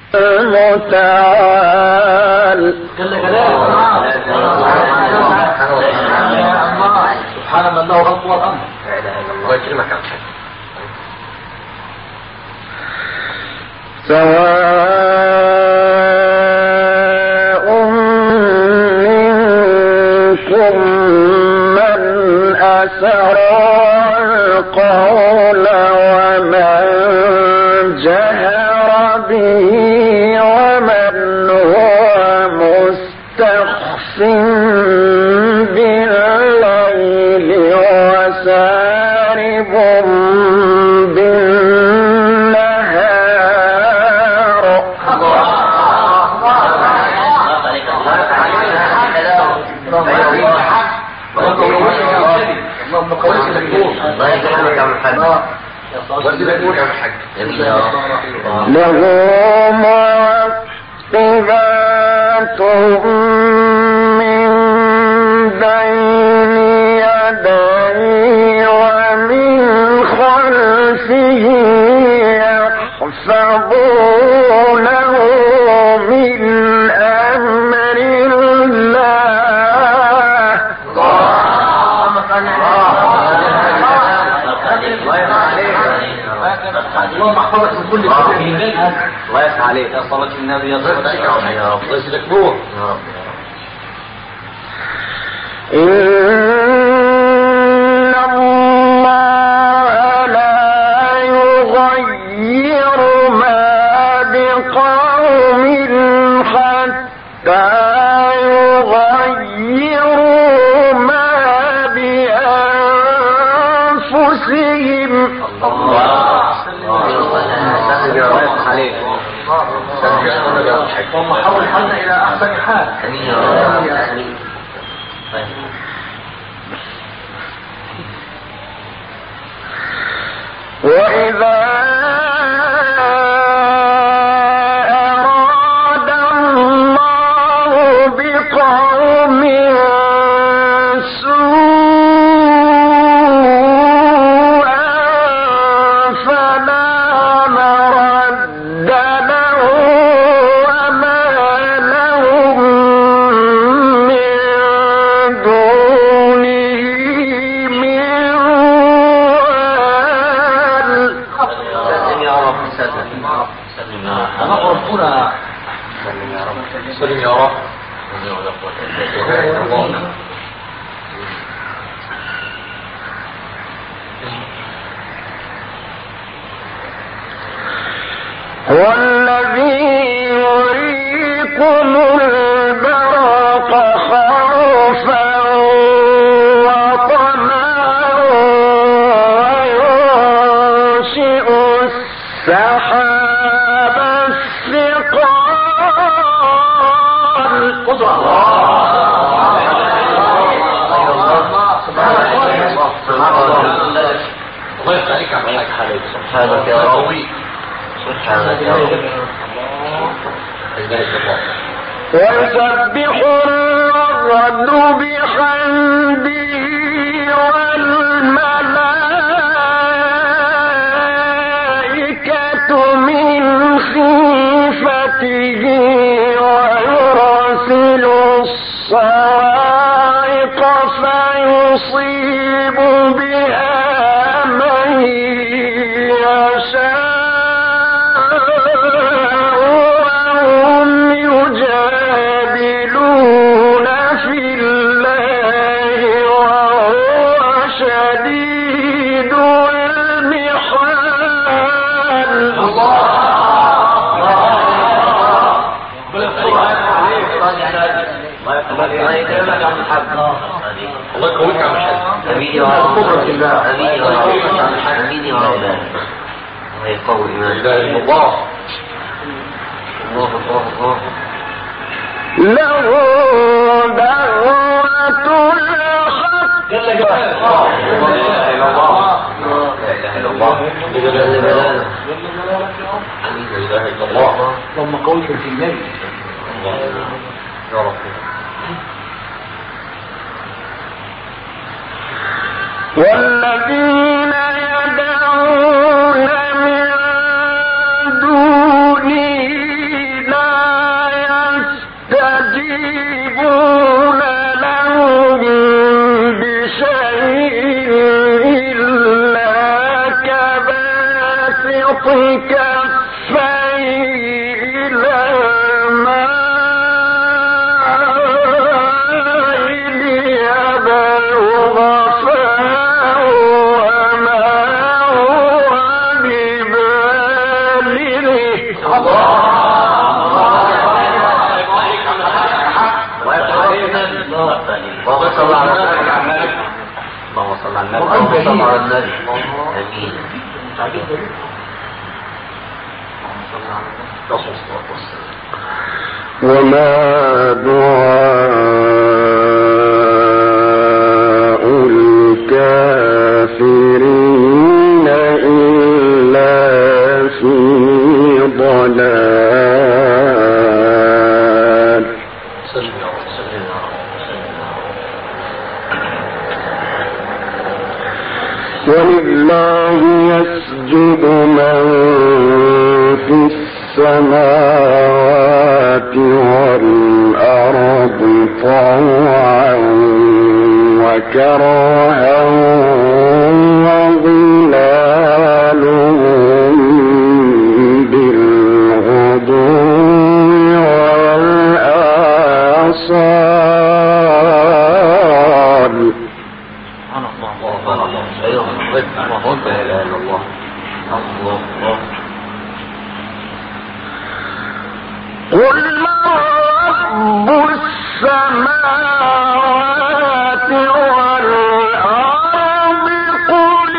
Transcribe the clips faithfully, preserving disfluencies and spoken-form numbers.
المتعال. سبحان من له الخلق والأمر. الله يكرمك يا أخي. سواء منكم من أسر القول ومن جهر به ومن هو مستخف بالليل وسارب بالنهار. له معقبات من بين يديه ومن خلفه يحفظونه من أمر الله. اللهم احفظك من كل شيء. الله يفتح عليك يا صلاة النبي يا صلاة يا رب. الله يسلك نور. إن الله لا يغير ما بقوم حتى يغيروا ما بأنفسهم. اللهم حول حالنا إلى أحسن حال. وإذا أراد الله بقوم سوءا فلا مرد له وما لهم من دونه من سلم يا رب. هو الذي يريكم البرق خوفا وطمعا وينشئ السحاب الثقال. قدرة الله يفتح عليك. سبحانك يا رب. سبحانك يا رب. ويسبح الرعد بحمده والملائكة من خيفته ويرسل الصواعق فيصيب بها من يشاء وهم يجادلون في الله وهو شديد المحال. الله يكونك يا محمد. امين يا رب. امين يا رب. امين يا رب. الله يقوي ايمانك. الله الله الله الله. له دعوة الحق. جل جلاله. لا اله الا الله. لا اله الا الله. جل جلاله. امين. لا اله الا الله. اللهم قوي في النبي. الله يا رب. والذين يدعون من دونه اللهم صل على النبي اللهم صل على النبي اللهم صل على النبي امين. وما دعاء الكافرين إلا في ضلال. ولله يسجد من في السماوات والأرض طوعا وكرها وظلالهم بالغدو والآصال. قل رب السماوات والأرض قل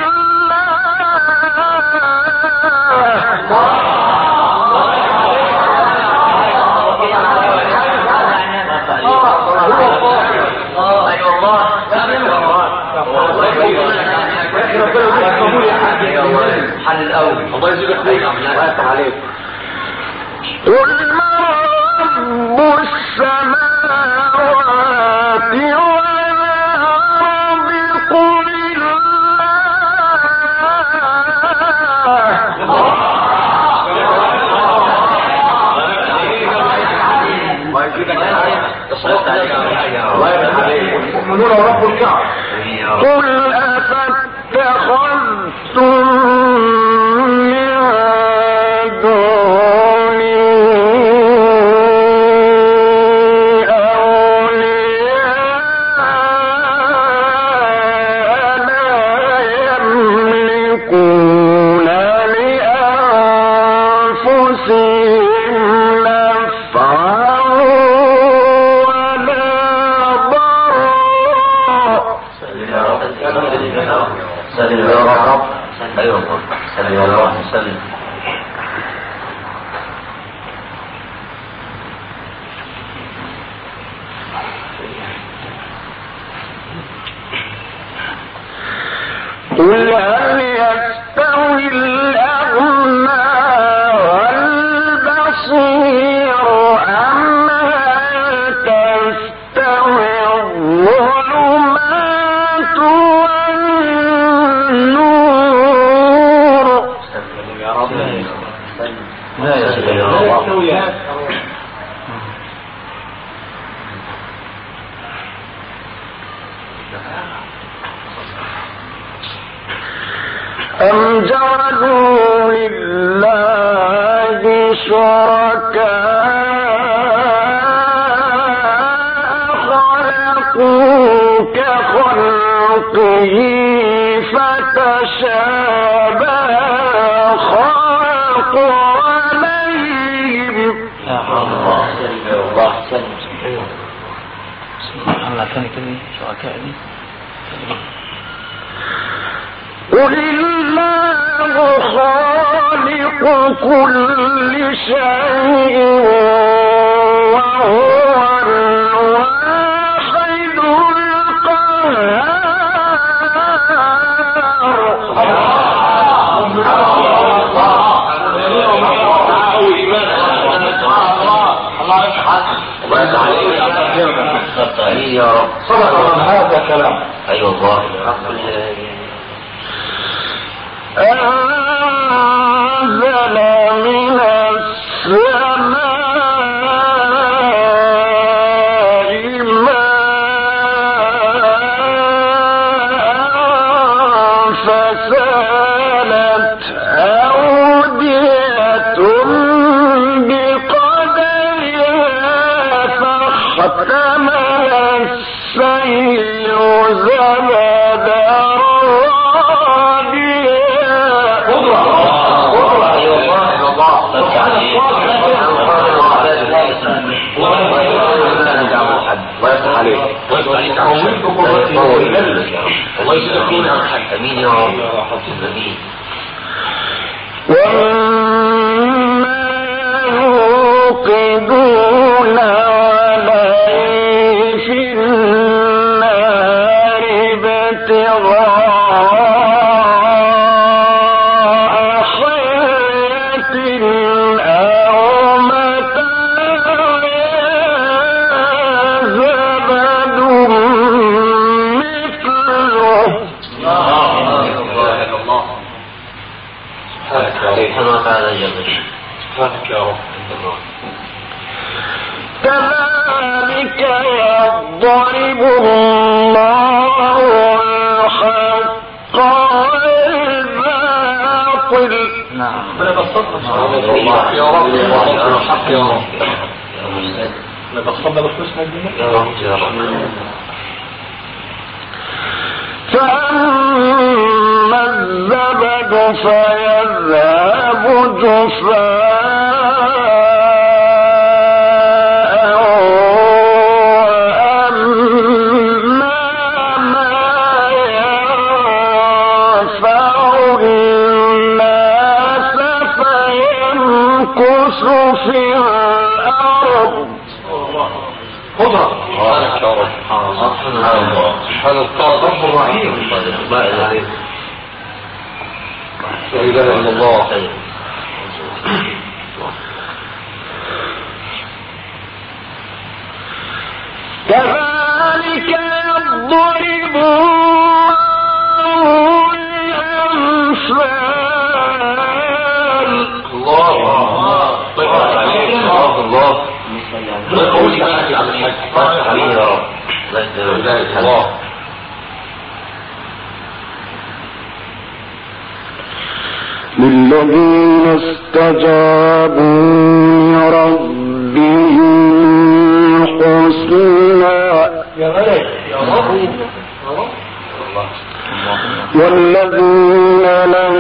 الحل الاول الله يجزيك خير ويفتح عليك. قل رب السماوات والأرض قل المؤمنون ورب الكعبة. قل أفاتخذتم من دوني أولياء لا يملكون لأنفسهم نفعا ولا ضرا. سلم يا رب. ايوه سلم يا رب. سلم. قل هل يستوي الأعمى والبصير أم هل تستوي الظلمات والنور. يا رب. لا يستوي يا رب. أم جعلوا لله شركاء خلقوا كخلقه فتشابه الخلق عليهم. الله سلم. الله ثاني كلمة شركاء دي. قل الله خالق كل شيء وهو الواحد القهار. يا رب. صدق من هذا كلام. ايوه الله. أنزل من السماء ماء فسالت أودية بقدرها فاحتمل السيل زبدا رابيا يوقدون عليه في النار ابتغاء حياة أو متاع زبد مثله. سبحانه وتعالى جل سبحانك يا رب. كذلك يضرب الله الحق والباطل. نعم. أنا بصدق الحق يا رب. الحق يا رب. أنا بصدق بحسن الدنيا يا رب يا رب. فأما الزبد فيذهب جفاء وأما ما ينفع الناس فيمكث في الأرض. خذها. سبحانك يا رب. سبحان الرب الرحيم. لا إله إلا الله. كذلك يضرب الله الأمثال. الله الله عليك. الله لا قولي معك على الحج. حبيبي يا رب. لا إله إلا الله. للذين استجابوا لربهم الحسنى والذين لم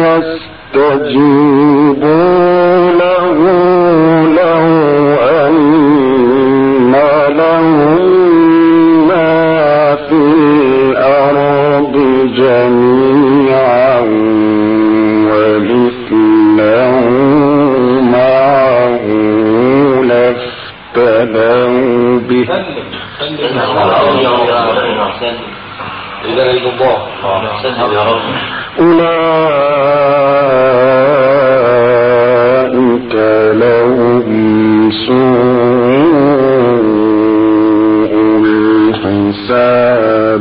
يستجيبوا له لو أن لهم ما في الأرض جميعا ومثله معه لافتدوا به. أولئك لهم سوء الحساب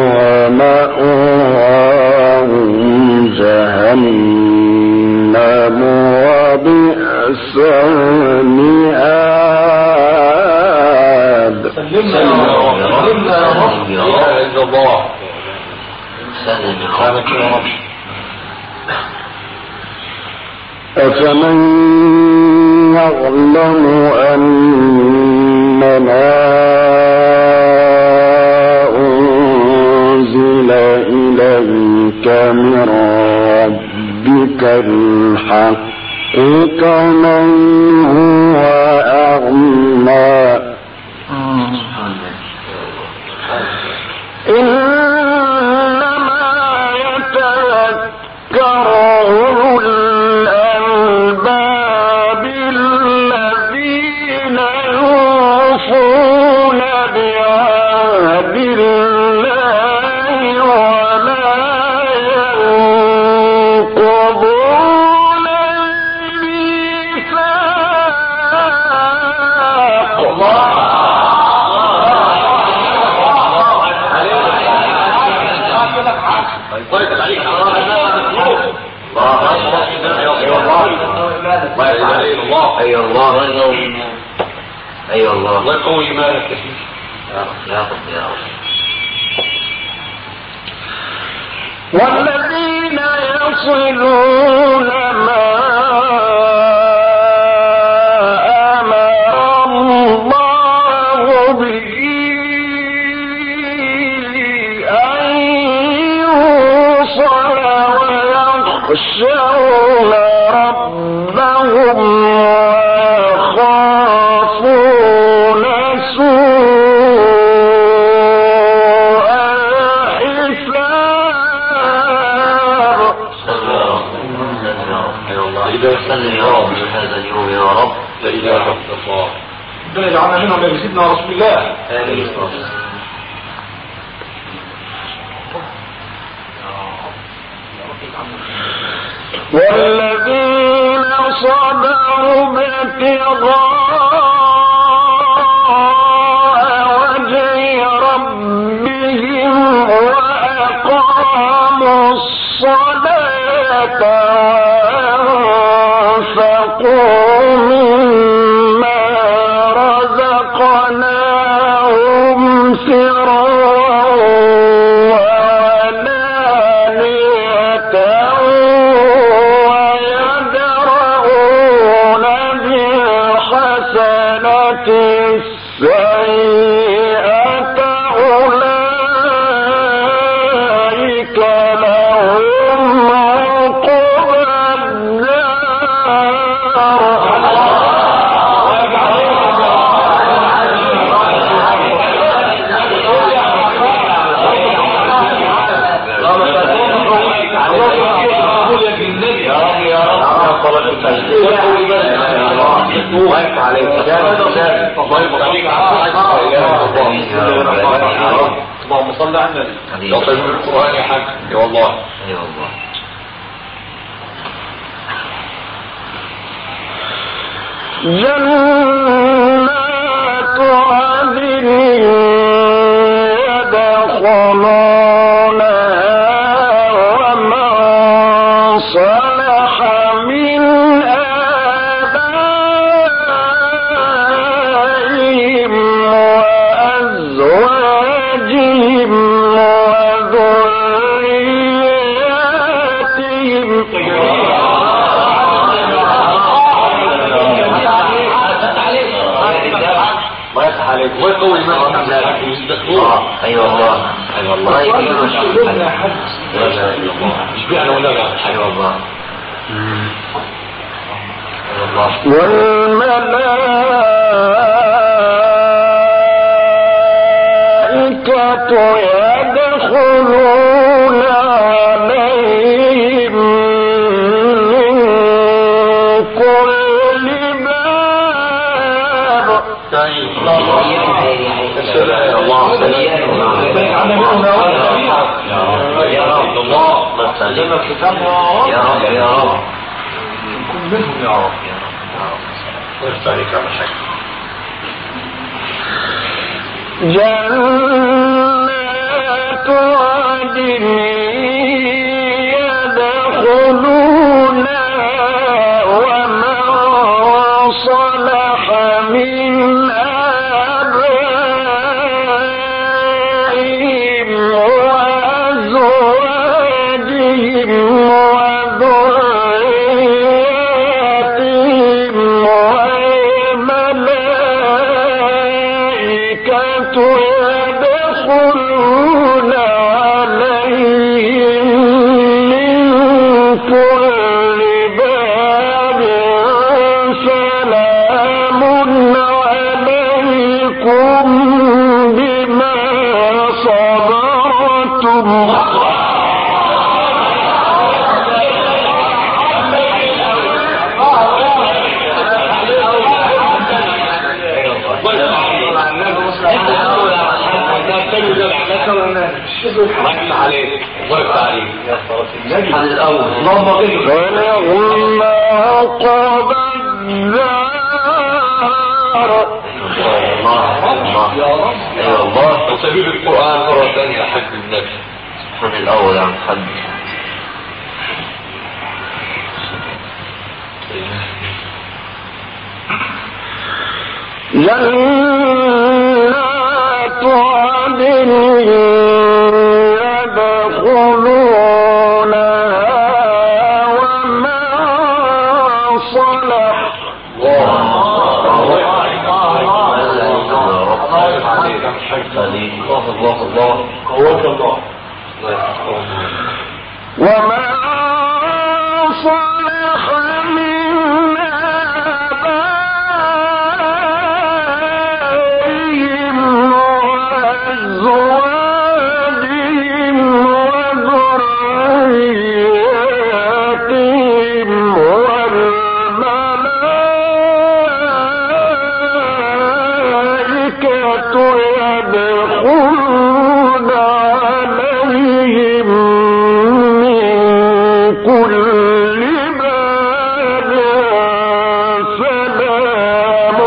ومأواهم جهنم وبئس المهاد. سلمنا يا رب. سلمنا يا رب. لا إله إلا الله. سبحانك يا رب. أفمن يعلم أنما أنزل إليك من ربك الحق كمن هو أعمى. إنما يتذكر أولو الألباب الذين يوفون بعهد الله ولا ينقضون الميثاق. الله أي الله أي الله. الله يقوي مالك يا سيدي. يا رب يا رب. والذين يصلون ما أمر الله به أن يوصل ويخشون ربهم اليوم يا رب. لا اله الا الله. ربنا يجعلنا منهم يا سيدنا رسول الله. امين. والذين صبروا ابتغاء وجه ربهم وأقاموا الصلاة وأنفقوا مما رزقناهم سرا السيئة أولئك لهم عقبى اللهم صل على النبي. يطيب القرآن يا حاج. يا والله. يا والله. جنات عدن يدخلونها ومن صلح من آبائهم وأزواجهم وذرياتهم ويقول ما اي والله. اي والله. مش بيعنا ولا لا. اي والله. والملائكة يدخلون عليهم من كل باب. جنات عدن يدخلونها ومن صلح من آبائهم وأزواجهم وذرياتهم والملائكة يدخلون عليهم من كل باب سلام عليكم بما صبرتم. اللهم اغفر ولهم عقبى الدار. يا الله. وسبيل القرآن مرة ثانية يا حاج النبي. الحد الاول عن حد. جنات عدن يدخلونها ومن صلح. الله الله قوة الله. ومن صلح من آبائهم وأزواجهم وذرياتهم والملائكة يدخلون عليهم من كل باب سلام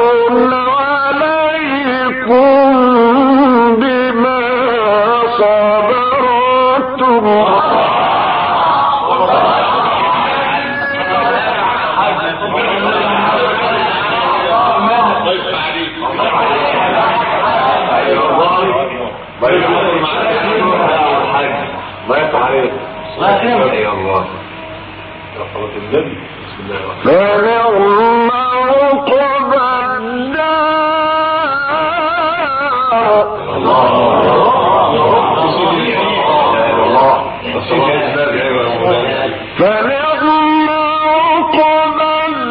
عليكم بما صبرتم فنعم عقب فنعم عقب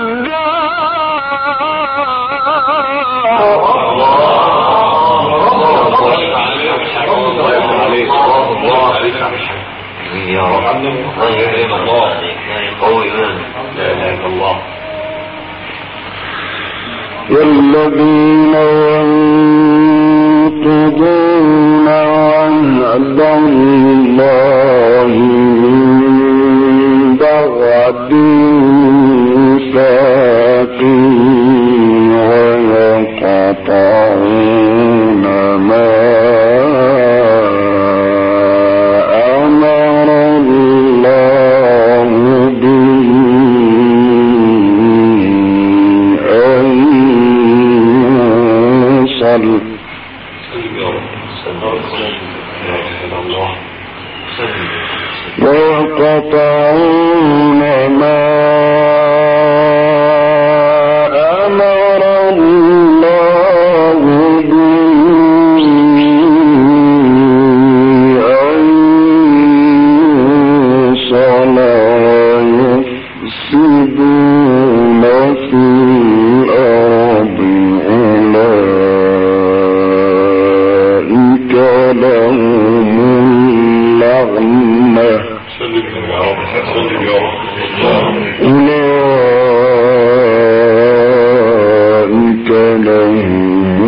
يا رب لا اله الا الله قوي ايمان لا اله الا الله والذين ينقضون عهد الله من بعد ميثاقه ويقطعون ما ويقطعون ما أمر الله به أن يوصل ويفسدون في الأرض أولئك لهم اللعنة أولئك لهم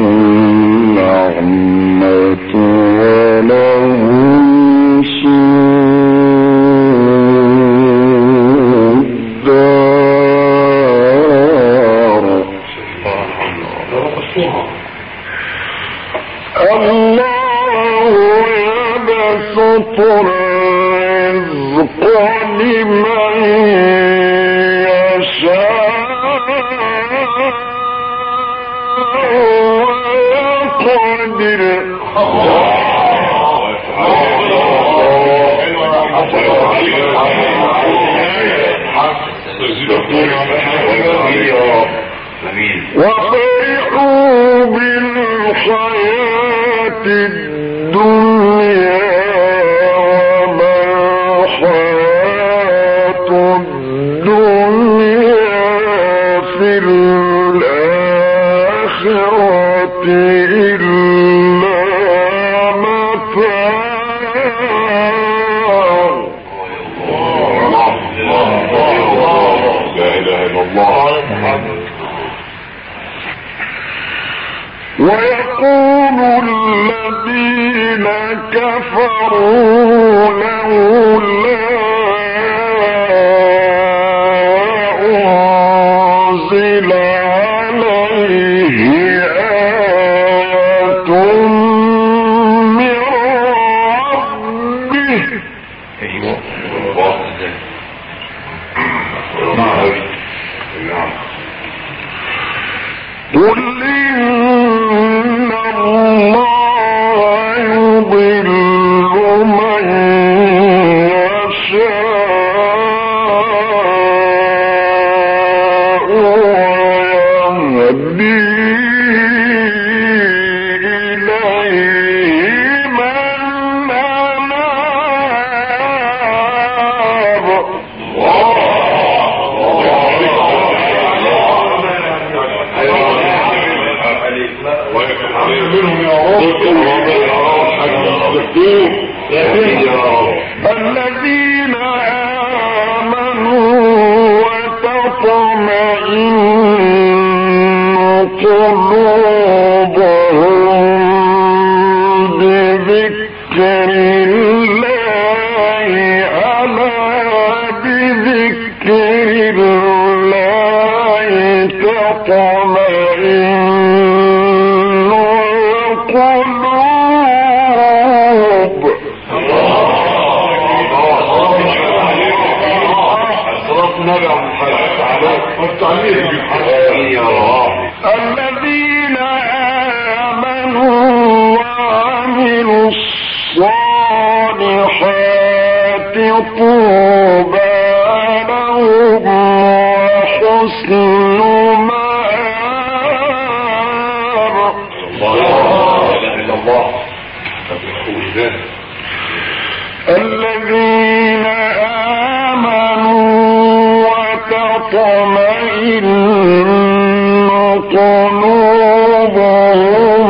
اللعنة ولهم سوء الدار الله يبسط الرزق لمن يشاء ويقدر وفرحوا بالحياة الدنيا وما الحياة الدنيا في الآخرة إلا متاع لا إله إلا الله ويقول الذين كفروا لولا أنزل عليه آية من ربه قل إن الله يضل من يشاء ويهدي إليه من أناب الذين آمنوا وتطمئن قلوبهم تطمئن القلوب. الذين آمنوا وعملوا الصالحات طوبى لهم وحسن مآب. الذين آمنوا وتطمئن قلوبهم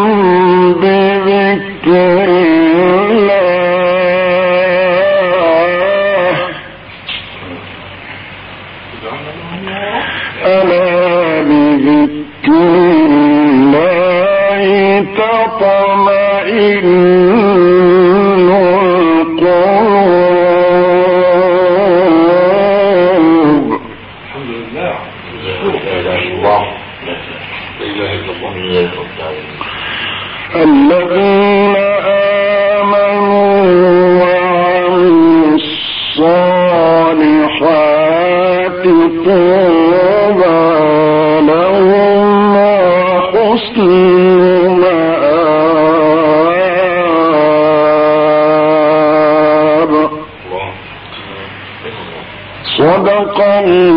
بذكر الله. ألا بذكر الله تطمئن القلوب. الذين آمنوا وعملوا الصالحات طوبى لهم وحسن مآب. صدق الله